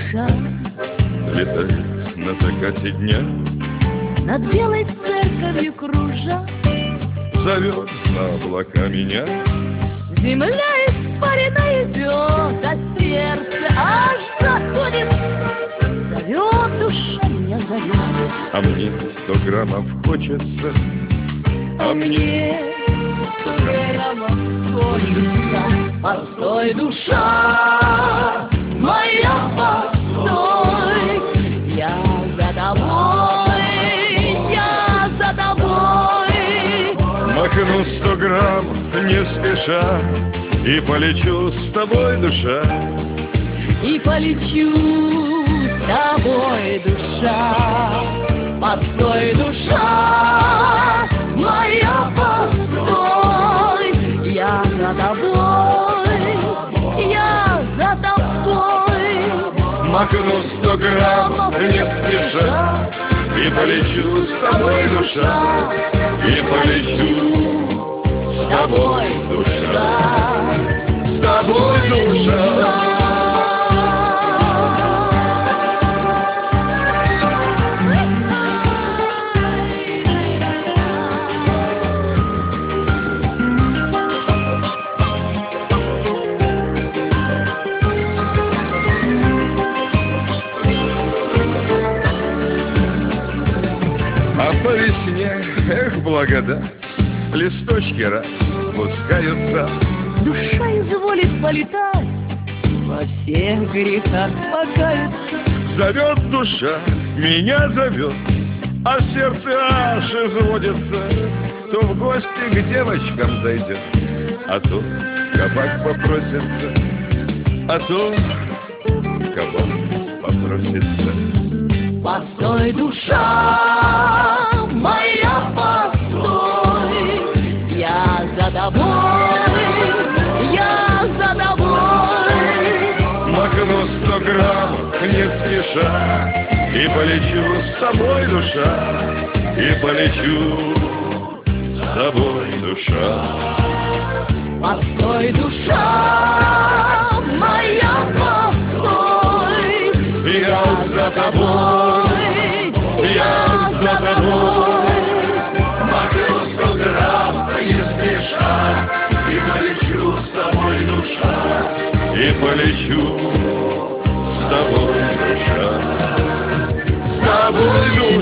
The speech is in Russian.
душа летает на закате дня, над белой церковью кружа. зовет за облака меня. Земля испарина идет, а сердце аж заходится. Зовет душа, меня зовет. А мне 100 граммов хочется, А мне 100 граммов хочется. Постой, душа моя, постой. Я за тобой, я за тобой. макну 100 грамм не спеша и полечу с тобой, душа. И полечу с тобой, душа. Постой, душа моя, постой. Я за тобой, я за тобой. Макну 100 грамм не спеша и полечу с тобой, душа. И полечу с тобой, душа. С тобой, душа. А по весне, эх, благодать, листочки распускаются. Душа изволит полетать, во всех грехах покаяться. Зовет душа, меня зовет, а сердце аж изводится. То в гости к девочкам зайдет, а то в кабак попросится, а то в кабак попросится. Постой, душа моя, постой. Я за тобой, я за тобой. Макну 100 грамм не спеша и полечу с тобой, душа. И полечу с тобой, душа. Постой, душа моя, постой. Я за тобой, я за тобой. Макну 100 грамм не спеша и полечу с тобой, душа. И полечу с тобой, душа. С тобой, душа.